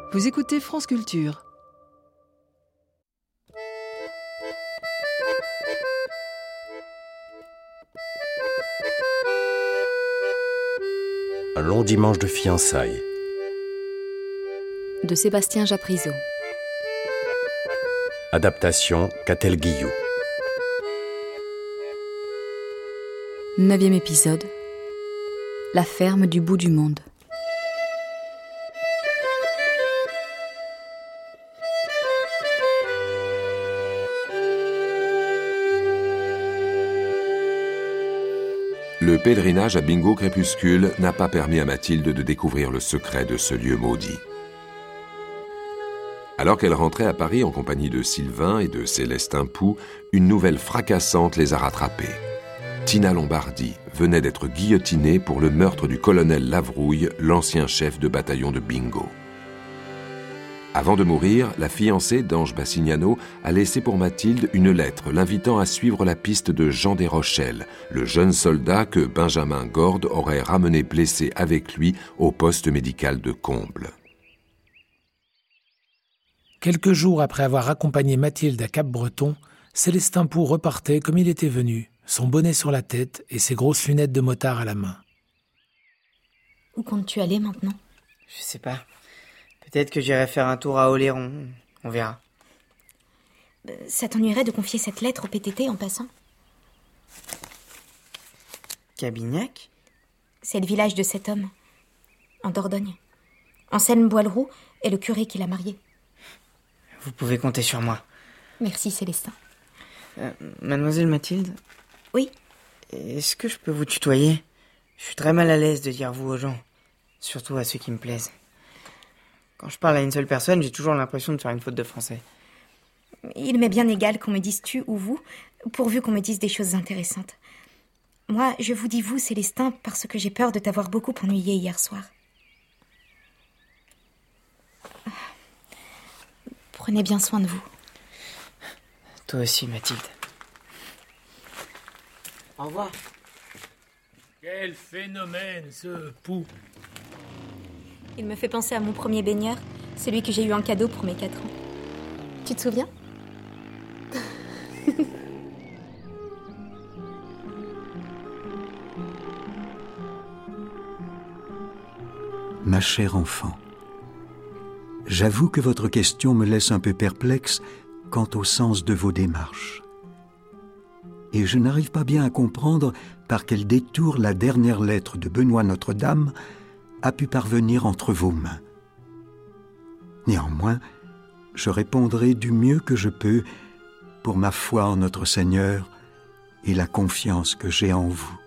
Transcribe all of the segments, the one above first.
Vous écoutez France Culture. Un long dimanche de fiançailles. De Sébastien Japrisot. Adaptation Catel Guillou. 9e épisode. La ferme du bout du monde. Le pèlerinage à Bingo Crépuscule n'a pas permis à Mathilde de découvrir le secret de ce lieu maudit. Alors qu'elle rentrait à Paris en compagnie de Sylvain et de Célestin Pou, une nouvelle fracassante les a rattrapés. Tina Lombardi venait d'être guillotinée pour le meurtre du colonel Lavrouille, l'ancien chef de bataillon de Bingo. Avant de mourir, la fiancée d'Ange Bassignano a laissé pour Mathilde une lettre l'invitant à suivre la piste de Jean Desrochelles, le jeune soldat que Benjamin Gorde aurait ramené blessé avec lui au poste médical de Combles. Quelques jours après avoir accompagné Mathilde à Cap-Breton, Célestin Pou repartait comme il était venu, son bonnet sur la tête et ses grosses lunettes de motard à la main. Où comptes-tu aller maintenant ? Je sais pas. Peut-être que j'irai faire un tour à Oléron. On verra. Ça t'ennuierait de confier cette lettre au PTT en passant ? Cabignac ? C'est le village de cet homme, en Dordogne. Anselme Boileroux est le curé qui l'a marié. Vous pouvez compter sur moi. Merci Célestin. Mademoiselle Mathilde ? Oui ? Est-ce que je peux vous tutoyer ? Je suis très mal à l'aise de dire vous aux gens, surtout à ceux qui me plaisent. Quand je parle à une seule personne, j'ai toujours l'impression de faire une faute de français. Il m'est bien égal qu'on me dise tu ou vous, pourvu qu'on me dise des choses intéressantes. Moi, je vous dis vous, Célestin, parce que j'ai peur de t'avoir beaucoup ennuyé hier soir. Prenez bien soin de vous. Toi aussi, Mathilde. Au revoir. Quel phénomène, ce Pou! Il me fait penser à mon premier baigneur, celui que j'ai eu en cadeau pour mes 4 ans. Tu te souviens ? Ma chère enfant, j'avoue que votre question me laisse un peu perplexe quant au sens de vos démarches. Et je n'arrive pas bien à comprendre par quel détour la dernière lettre de Benoît Notre-Dame a pu parvenir entre vos mains. Néanmoins, je répondrai du mieux que je peux pour ma foi en notre Seigneur et la confiance que j'ai en vous.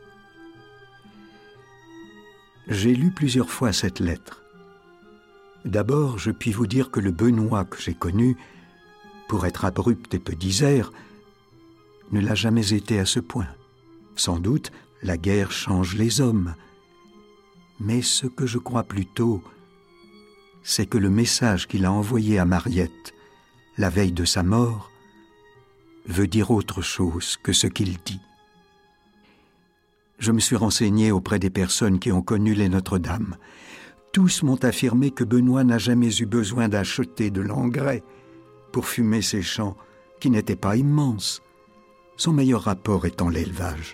J'ai lu plusieurs fois cette lettre. D'abord, je puis vous dire que le Benoît que j'ai connu, pour être abrupt et peu disert, ne l'a jamais été à ce point. Sans doute, la guerre change les hommes. Mais ce que je crois plutôt, c'est que le message qu'il a envoyé à Mariette, la veille de sa mort, veut dire autre chose que ce qu'il dit. Je me suis renseigné auprès des personnes qui ont connu les Notre-Dame. Tous m'ont affirmé que Benoît n'a jamais eu besoin d'acheter de l'engrais pour fumer ses champs, qui n'étaient pas immenses, son meilleur rapport étant l'élevage.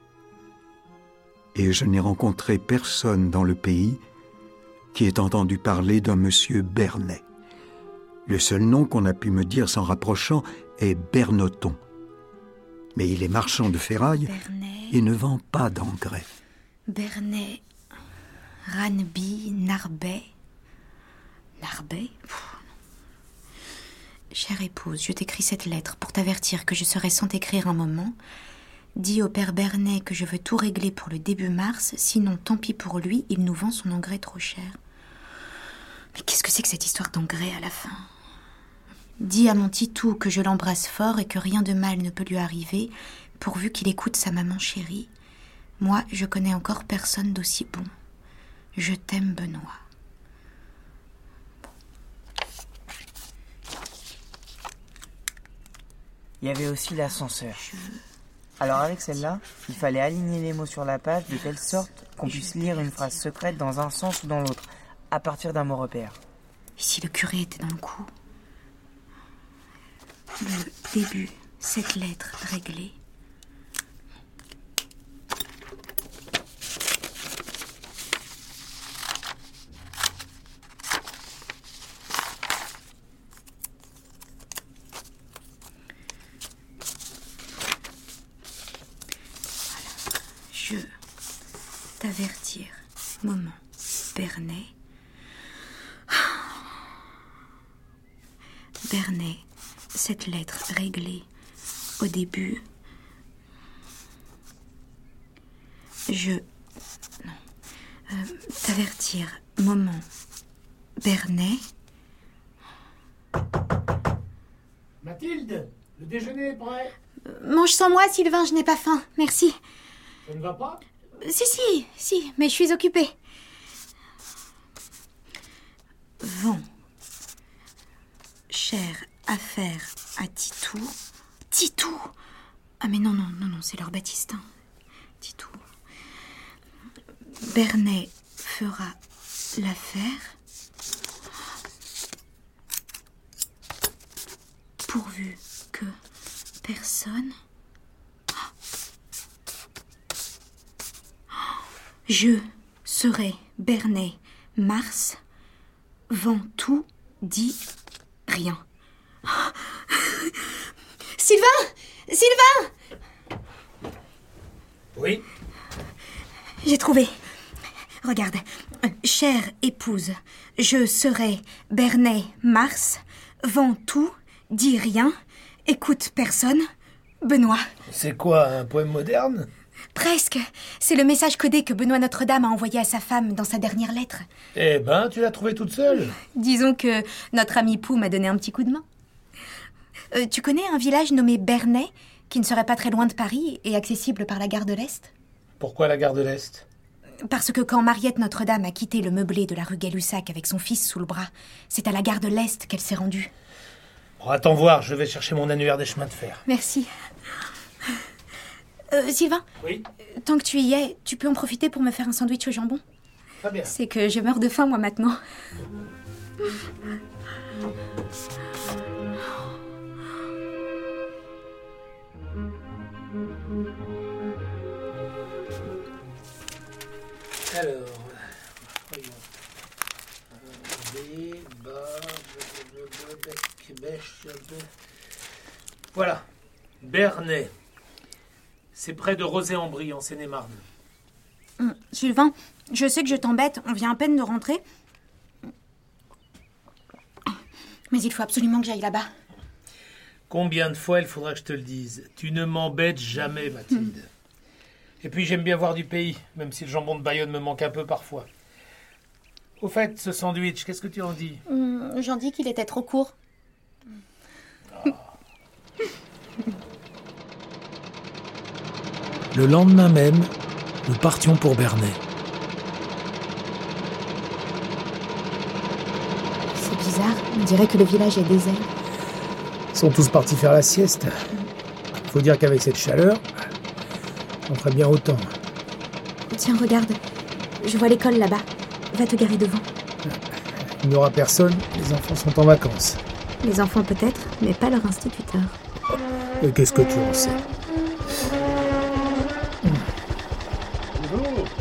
Et je n'ai rencontré personne dans le pays qui ait entendu parler d'un monsieur Bernet. Le seul nom qu'on a pu me dire s'en rapprochant est Bernoton. Mais il est marchand de ferraille et ne vend pas d'engrais. Bernet, Ranby, Narbet. Narbet ? Chère épouse, je t'écris cette lettre pour t'avertir que je serai sans t'écrire un moment. Dis au père Bernet que je veux tout régler pour le début mars, sinon tant pis pour lui, il nous vend son engrais trop cher. Mais qu'est-ce que c'est que cette histoire d'engrais à la fin ? Dis à mon Titou que je l'embrasse fort et que rien de mal ne peut lui arriver, pourvu qu'il écoute sa maman chérie. Moi, je connais encore personne d'aussi bon. Je t'aime, Benoît. Il y avait aussi l'ascenseur. Alors avec celle-là, il fallait aligner les mots sur la page de telle sorte qu'on puisse lire une phrase secrète dans un sens ou dans l'autre, à partir d'un mot repère. Et si le curé était dans le coup? Le début, cette lettre réglée. Je t'avertir, moment, Bernay. Bernay, cette lettre réglée au début. T'avertir, moment, Bernay. Mathilde, le déjeuner est prêt. Mange sans moi, Sylvain, je n'ai pas faim, merci. Ça ne va pas? Si, mais je suis occupée. Vend. Chère affaire à Titou. Titou! Ah mais non, c'est leur Baptistin. Titou. Bernay fera l'affaire pourvu que personne... Je serai Bernay Mars, vend tout, dit rien. Sylvain! Oui. J'ai trouvé. Regarde. Chère épouse, je serai Bernay Mars, vend tout, dit rien, écoute personne, Benoît. C'est quoi, un poème moderne? Presque. C'est le message codé que Benoît Notre-Dame a envoyé à sa femme dans sa dernière lettre. Eh ben, tu l'as trouvé toute seule? Disons que notre ami Pou m'a donné un petit coup de main. Tu connais un village nommé Bernay, qui ne serait pas très loin de Paris et accessible par la gare de l'Est? Pourquoi la gare de l'Est? Parce que quand Mariette Notre-Dame a quitté le meublé de la rue Gay-Lussac avec son fils sous le bras, c'est à la gare de l'Est qu'elle s'est rendue. Bon, attends voir, je vais chercher mon annuaire des chemins de fer. Merci. Sylvain? Oui? Tant que tu y es, tu peux en profiter pour me faire un sandwich au jambon? Très bien. C'est que je meurs de faim, moi, maintenant. Alors, voyons. Voilà, Bernay. C'est près de Rozay-en-Brie, en Seine-et-Marne. Sylvain, je sais que je t'embête, on vient à peine de rentrer. Mais il faut absolument que j'aille là-bas. Combien de fois il faudra que je te le dise? Tu ne m'embêtes jamais, Mathilde. Et puis j'aime bien voir du pays, même si le jambon de Bayonne me manque un peu parfois. Au fait, ce sandwich, qu'est-ce que tu en dis? J'en dis qu'il était trop court. Le lendemain même, nous partions pour Bernay. C'est bizarre, on dirait que le village est désert. Ils sont tous partis faire la sieste. Faut dire qu'avec cette chaleur, on ferait bien autant. Tiens, regarde, je vois l'école là-bas. Va te garer devant. Il n'y aura personne, les enfants sont en vacances. Les enfants peut-être, mais pas leur instituteur. Et qu'est-ce que tu en sais? Bonjour.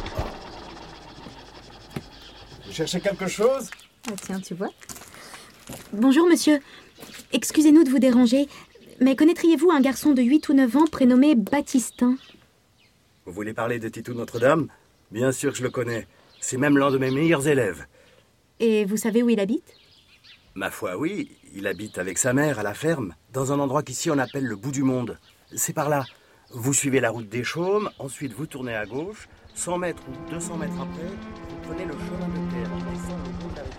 Vous cherchez quelque chose? Ah tiens, tu vois. Bonjour monsieur. Excusez-nous de vous déranger, mais connaîtriez-vous un garçon de 8 ou 9 ans prénommé Baptistin? Vous voulez parler de Titou Notre-Dame? Bien sûr que je le connais. C'est même l'un de mes meilleurs élèves. Et vous savez où il habite? Ma foi, oui. Il habite avec sa mère à la ferme, dans un endroit qu'ici on appelle le bout du monde. C'est par là. Vous suivez la route des Chaumes, ensuite vous tournez à gauche. 100 mètres ou 200 mètres après, vous prenez le chemin de terre qui descend le long de la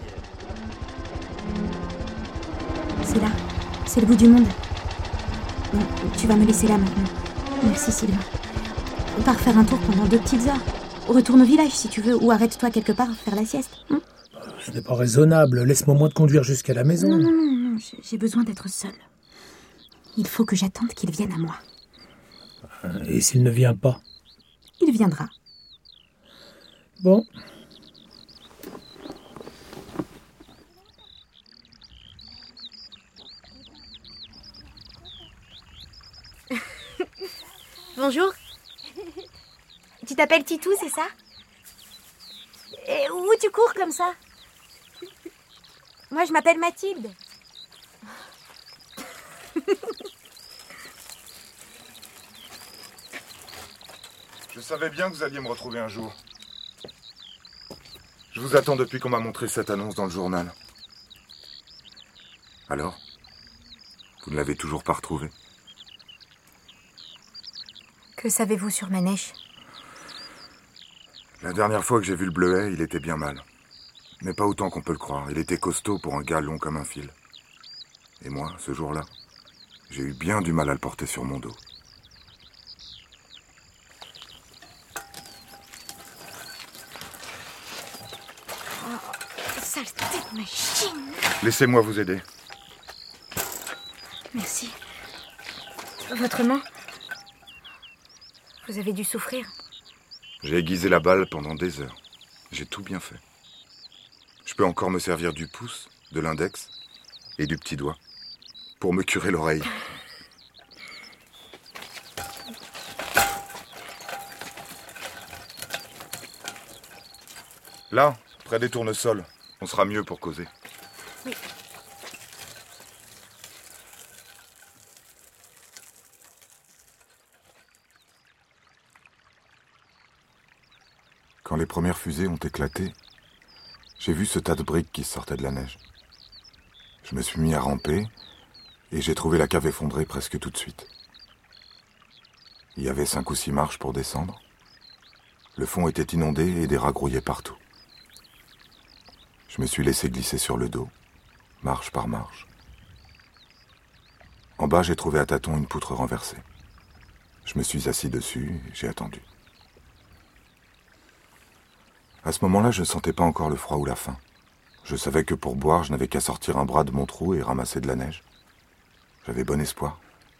rivière. C'est là. C'est le bout du monde. Bon, tu vas me laisser là maintenant. Merci Sylvain. On part faire un tour pendant 2 petites heures. Retourne au village si tu veux, ou arrête-toi quelque part faire la sieste. Ce n'est pas raisonnable. Laisse-moi moins te conduire jusqu'à la maison. Non, j'ai besoin d'être seule. Il faut que j'attende qu'il vienne à moi. Et s'il ne vient pas? Il viendra. Bon. Bonjour. Tu t'appelles Titou, c'est ça? Et où tu cours comme ça? Moi, je m'appelle Mathilde. Je savais bien que vous alliez me retrouver un jour. Je vous attends depuis qu'on m'a montré cette annonce dans le journal. Alors? Vous ne l'avez toujours pas retrouvée? Que savez-vous sur Manèche? La dernière fois que j'ai vu le bleuet, il était bien mal. Mais pas autant qu'on peut le croire. Il était costaud pour un gars long comme un fil. Et moi, ce jour-là, j'ai eu bien du mal à le porter sur mon dos. Saleté de machine. Laissez-moi vous aider. Merci. Votre main? Vous avez dû souffrir. J'ai aiguisé la balle pendant des heures. J'ai tout bien fait. Je peux encore me servir du pouce, de l'index et du petit doigt pour me curer l'oreille. Là, près des tournesols, on sera mieux pour causer. Oui. Quand les premières fusées ont éclaté, j'ai vu ce tas de briques qui sortaient de la neige. Je me suis mis à ramper et j'ai trouvé la cave effondrée presque tout de suite. Il y avait 5 ou 6 marches pour descendre. Le fond était inondé et des rats grouillaient partout. Je me suis laissé glisser sur le dos, marche par marche. En bas, j'ai trouvé à tâtons une poutre renversée. Je me suis assis dessus et j'ai attendu. À ce moment-là, je ne sentais pas encore le froid ou la faim. Je savais que pour boire, je n'avais qu'à sortir un bras de mon trou et ramasser de la neige. J'avais bon espoir.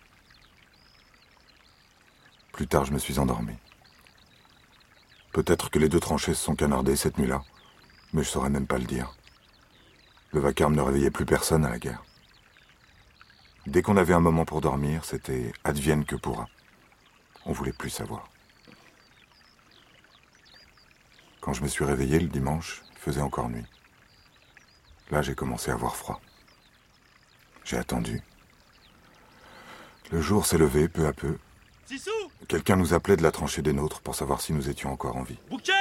Plus tard, je me suis endormi. Peut-être que les 2 tranchées se sont canardées cette nuit-là, mais je saurais même pas le dire. Le vacarme ne réveillait plus personne à la guerre. Dès qu'on avait un moment pour dormir, c'était advienne que pourra. On voulait plus savoir. Quand je me suis réveillé le dimanche, il faisait encore nuit. Là, j'ai commencé à avoir froid. J'ai attendu. Le jour s'est levé peu à peu. Sissou! Quelqu'un nous appelait de la tranchée des nôtres pour savoir si nous étions encore en vie. Bouquet!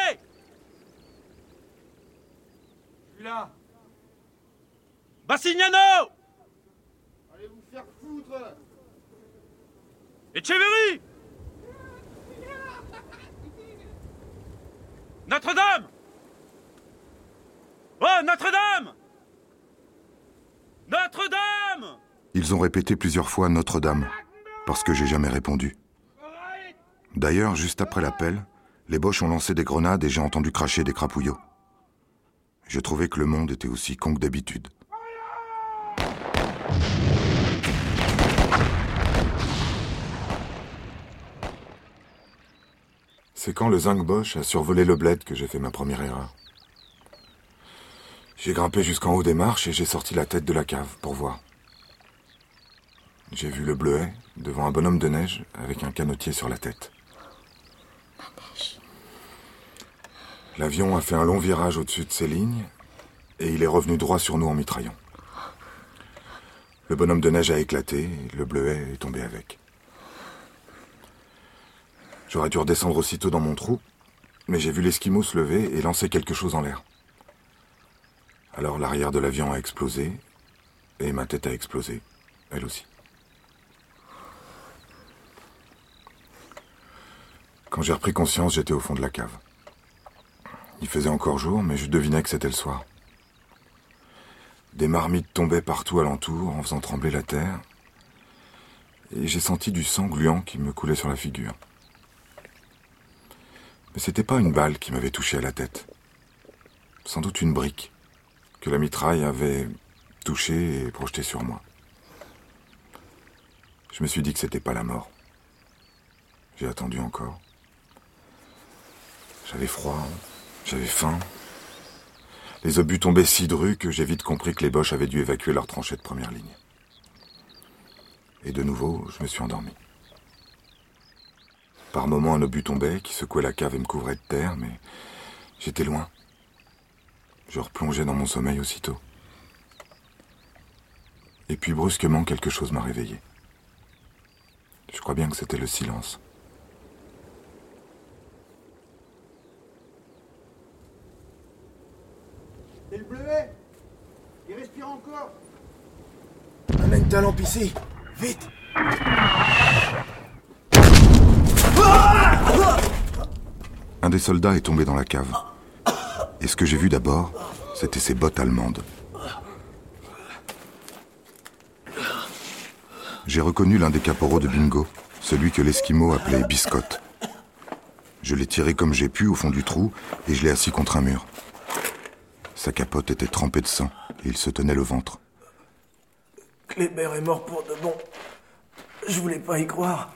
Je suis là. Bassignano! Allez vous faire foutre. Etcheverry! Notre-Dame! Oh, Notre-Dame! Notre-Dame! Ils ont répété plusieurs fois Notre-Dame, parce que j'ai jamais répondu. D'ailleurs, juste après l'appel, les Boches ont lancé des grenades et j'ai entendu cracher des crapouillots. J'ai trouvé que le monde était aussi con que d'habitude. C'est quand le zinc Boche a survolé le bled que j'ai fait ma première erreur. J'ai grimpé jusqu'en haut des marches et j'ai sorti la tête de la cave pour voir. J'ai vu le bleuet devant un bonhomme de neige avec un canotier sur la tête. L'avion a fait un long virage au-dessus de ses lignes et il est revenu droit sur nous en mitraillant. Le bonhomme de neige a éclaté et le bleuet est tombé avec. J'aurais dû redescendre aussitôt dans mon trou, mais j'ai vu l'esquimau se lever et lancer quelque chose en l'air. Alors l'arrière de l'avion a explosé et ma tête a explosé, elle aussi. Quand j'ai repris conscience, j'étais au fond de la cave. Il faisait encore jour, mais je devinais que c'était le soir. Des marmites tombaient partout alentour en faisant trembler la terre, et j'ai senti du sang gluant qui me coulait sur la figure. Mais c'était pas une balle qui m'avait touché à la tête. Sans doute une brique que la mitraille avait touchée et projetée sur moi. Je me suis dit que c'était pas la mort. J'ai attendu encore. J'avais froid, j'avais faim. Les obus tombaient si drus que j'ai vite compris que les Boches avaient dû évacuer leur tranchée de première ligne. Et de nouveau, je me suis endormi. Par moments, un obus tombait, qui secouait la cave et me couvrait de terre, mais j'étais loin. Je replongeais dans mon sommeil aussitôt. Et puis brusquement, quelque chose m'a réveillé. Je crois bien que c'était le silence. C'est le bleuet. Il respire encore. Amène ta lampe ici. Vite. Un des soldats est tombé dans la cave. Et ce que j'ai vu d'abord, c'était ses bottes allemandes. J'ai reconnu l'un des caporaux de Bingo, celui que l'Esquimau appelait Biscotte. Je l'ai tiré comme j'ai pu au fond du trou et je l'ai assis contre un mur. Sa capote était trempée de sang et il se tenait le ventre. Kléber est mort pour de bon. Je voulais pas y croire.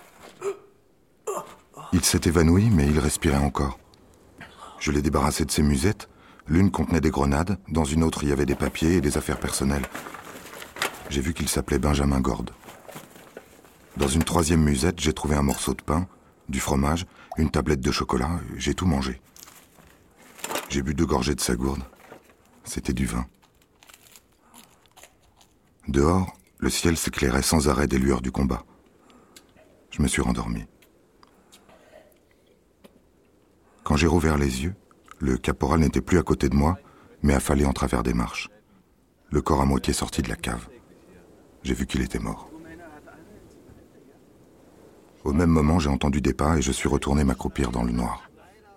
Il s'est évanoui, mais il respirait encore. Je l'ai débarrassé de ses musettes. L'une contenait des grenades, dans une autre il y avait des papiers et des affaires personnelles. J'ai vu qu'il s'appelait Benjamin Gorde. Dans une troisième musette, j'ai trouvé un morceau de pain, du fromage, une tablette de chocolat. J'ai tout mangé. J'ai bu 2 gorgées de sa gourde. C'était du vin. Dehors, le ciel s'éclairait sans arrêt des lueurs du combat. Je me suis rendormi. Quand j'ai rouvert les yeux, le caporal n'était plus à côté de moi, mais affalé en travers des marches. Le corps à moitié sorti de la cave. J'ai vu qu'il était mort. Au même moment, j'ai entendu des pas et je suis retourné m'accroupir dans le noir.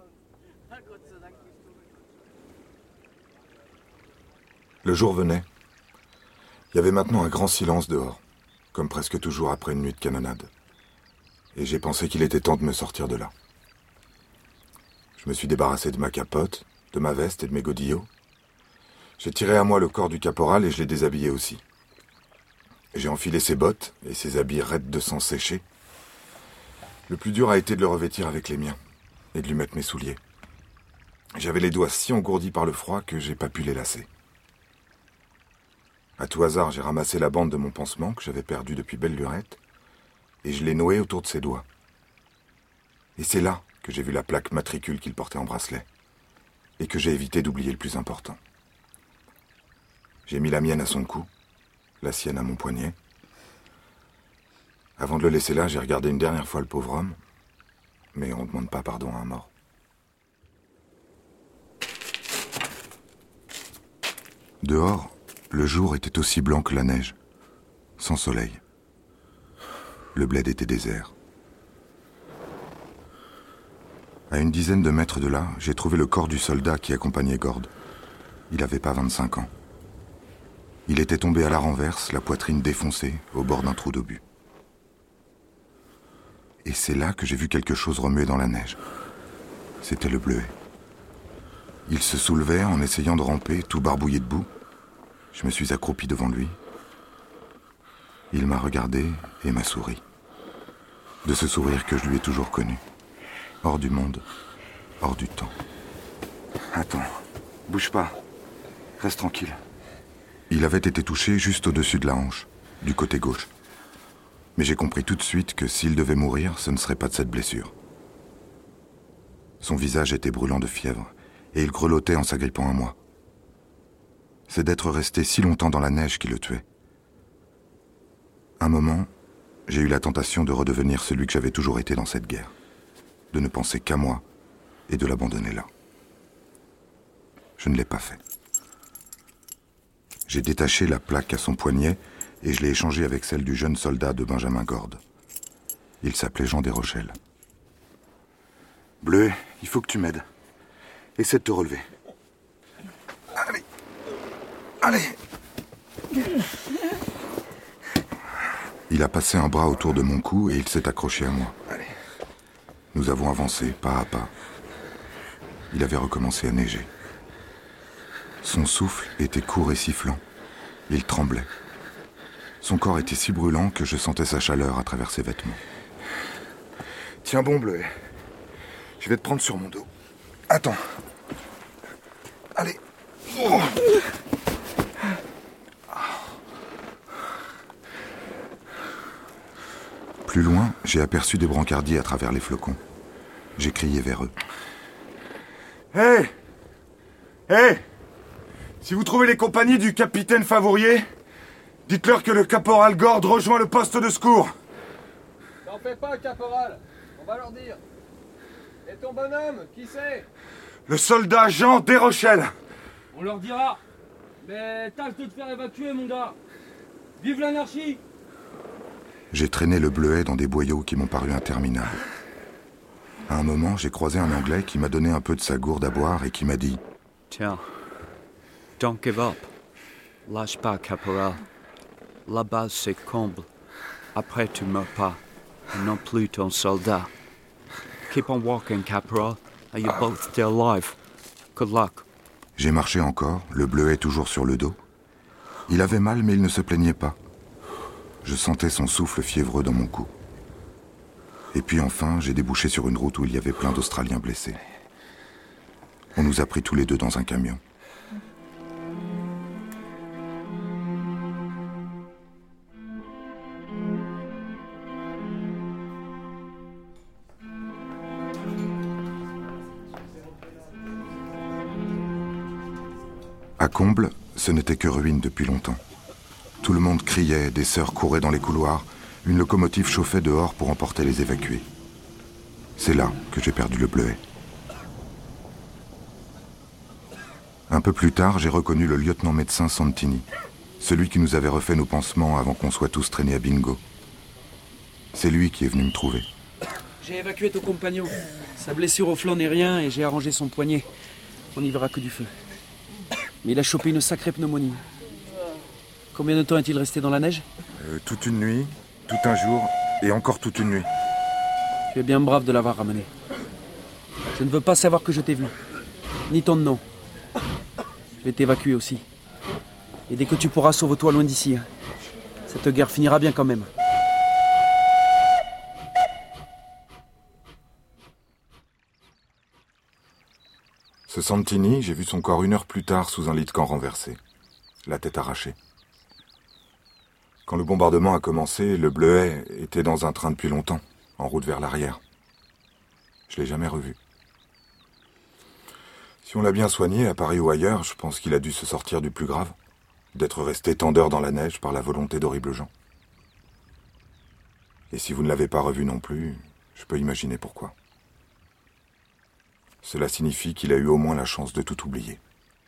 Le jour venait. Il y avait maintenant un grand silence dehors, comme presque toujours après une nuit de canonnade. Et j'ai pensé qu'il était temps de me sortir de là. Je me suis débarrassé de ma capote, de ma veste et de mes godillots. J'ai tiré à moi le corps du caporal et je l'ai déshabillé aussi. J'ai enfilé ses bottes et ses habits raides de sang séché. Le plus dur a été de le revêtir avec les miens et de lui mettre mes souliers. J'avais les doigts si engourdis par le froid que j'ai pas pu les lasser. À tout hasard, j'ai ramassé la bande de mon pansement que j'avais perdue depuis belle lurette et je l'ai nouée autour de ses doigts. Et c'est là que j'ai vu la plaque matricule qu'il portait en bracelet et que j'ai évité d'oublier le plus important. J'ai mis la mienne à son cou, la sienne à mon poignet. Avant de le laisser là, j'ai regardé une dernière fois le pauvre homme, mais on ne demande pas pardon à un mort. Dehors, le jour était aussi blanc que la neige, sans soleil. Le bled était désert. À une dizaine de mètres de là, j'ai trouvé le corps du soldat qui accompagnait Gorde. Il n'avait pas 25 ans. Il était tombé à la renverse, la poitrine défoncée, au bord d'un trou d'obus. Et c'est là que j'ai vu quelque chose remuer dans la neige. C'était le bleuet. Il se soulevait en essayant de ramper, tout barbouillé de boue. Je me suis accroupi devant lui. Il m'a regardé et m'a souri. De ce sourire que je lui ai toujours connu. Hors du monde, hors du temps. Attends, bouge pas. Reste tranquille. Il avait été touché juste au-dessus de la hanche, du côté gauche. Mais j'ai compris tout de suite que s'il devait mourir, ce ne serait pas de cette blessure. Son visage était brûlant de fièvre, et il grelottait en s'agrippant à moi. C'est d'être resté si longtemps dans la neige qui le tuait. Un moment, j'ai eu la tentation de redevenir celui que j'avais toujours été dans cette guerre, de ne penser qu'à moi et de l'abandonner là. Je ne l'ai pas fait. J'ai détaché la plaque à son poignet et je l'ai échangée avec celle du jeune soldat de Benjamin Gorde. Il s'appelait Jean Desrochelles. Bleuet, il faut que tu m'aides. Essaie de te relever. Allez. Allez. Il a passé un bras autour de mon cou et il s'est accroché à moi. Allez. Nous avons avancé pas à pas. Il avait recommencé à neiger. Son souffle était court et sifflant. Il tremblait. Son corps était si brûlant que je sentais sa chaleur à travers ses vêtements. Tiens bon, Bleuet. Je vais te prendre sur mon dos. Attends. Allez. Oh. Plus loin, j'ai aperçu des brancardiers à travers les flocons. J'ai crié vers eux. Hé! Hé! Si vous trouvez les compagnies du capitaine Favourier, dites-leur que le caporal Gord rejoint le poste de secours. T'en fais pas, caporal. On va leur dire. Et ton bonhomme, qui c'est? Le soldat Jean Desrochelles. On leur dira. Mais tâche de te faire évacuer, mon gars. Vive l'anarchie! J'ai traîné le bleuet dans des boyaux qui m'ont paru interminables. À un moment, j'ai croisé un Anglais qui m'a donné un peu de sa gourde à boire et qui m'a dit « Tiens, don't give up. Lâche pas, caporal. La base, c'est comble. Après, tu meurs pas. Et non plus ton soldat. Keep on walking, caporal, and you're both still alive. Good luck. » J'ai marché encore, le bleuet toujours sur le dos. Il avait mal, mais il ne se plaignait pas. Je sentais son souffle fiévreux dans mon cou. Et puis enfin, j'ai débouché sur une route où il y avait plein d'Australiens blessés. On nous a pris tous les deux dans un camion. À Comble, ce n'était que ruine depuis longtemps. Tout le monde criait, des sœurs couraient dans les couloirs, une locomotive chauffait dehors pour emporter les évacués. C'est là que j'ai perdu le bleuet. Un peu plus tard, j'ai reconnu le lieutenant-médecin Santini, celui qui nous avait refait nos pansements avant qu'on soit tous traînés à Bingo. C'est lui qui est venu me trouver. J'ai évacué ton compagnon. Sa blessure au flanc n'est rien et j'ai arrangé son poignet. On n'y verra que du feu. Mais il a chopé une sacrée pneumonie. Combien de temps est-il resté dans la neige? Toute une nuit, tout un jour et encore toute une nuit. Tu es bien brave de l'avoir ramené. Je ne veux pas savoir que je t'ai vu. Ni ton nom. Je vais t'évacuer aussi. Et dès que tu pourras, sauve-toi loin d'ici. Cette guerre finira bien quand même. Ce Santini, j'ai vu son corps 1 heure plus tard sous un lit de camp renversé. La tête arrachée. Quand le bombardement a commencé, le bleuet était dans un train depuis longtemps, en route vers l'arrière. Je l'ai jamais revu. Si on l'a bien soigné, à Paris ou ailleurs, je pense qu'il a dû se sortir du plus grave, d'être resté tant d'heures dans la neige par la volonté d'horribles gens. Et si vous ne l'avez pas revu non plus, je peux imaginer pourquoi. Cela signifie qu'il a eu au moins la chance de tout oublier.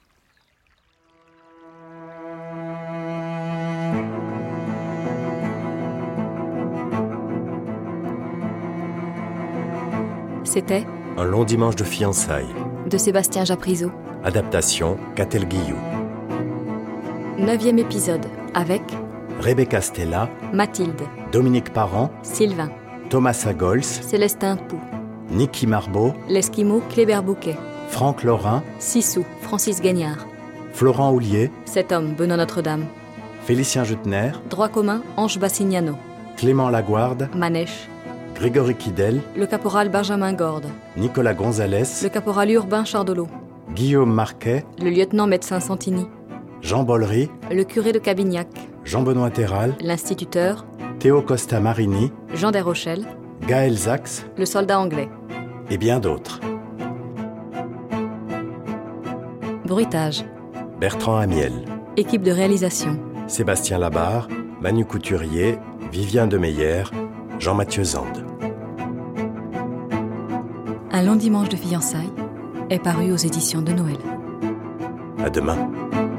C'était Un long dimanche de fiançailles de Sébastien Japrisot. Adaptation Catel Guillou. 9e épisode avec Rebecca Stella, Mathilde, Dominique Parent, Sylvain, Thomas Sagols, Célestin Pou, Niki Marbeau, l'Esquimau Kléber Bouquet, Franck Lorrain, Sissou Francis Gagnard, Florent Houlier, Cet homme Benoît Notre-Dame, Félicien Jutner, Droit commun Ange Bassignano, Clément Laguarde, Manèche, Grégory Kidel, le caporal Benjamin Gorde, Nicolas Gonzalez, le caporal Urbain Chardolot, Guillaume Marquet, le lieutenant médecin Santini, Jean Bollery, le curé de Cabignac, Jean-Benoît Terral, l'instituteur, Théo Costa Marini, Jean Desrochelles, Gaël Zax, le soldat anglais, et bien d'autres. Bruitage, Bertrand Amiel, équipe de réalisation, Sébastien Labarre, Manu Couturier, Vivien Demeyer, Jean-Mathieu Zande. Un long dimanche de fiançailles est paru aux éditions de Noël. À demain.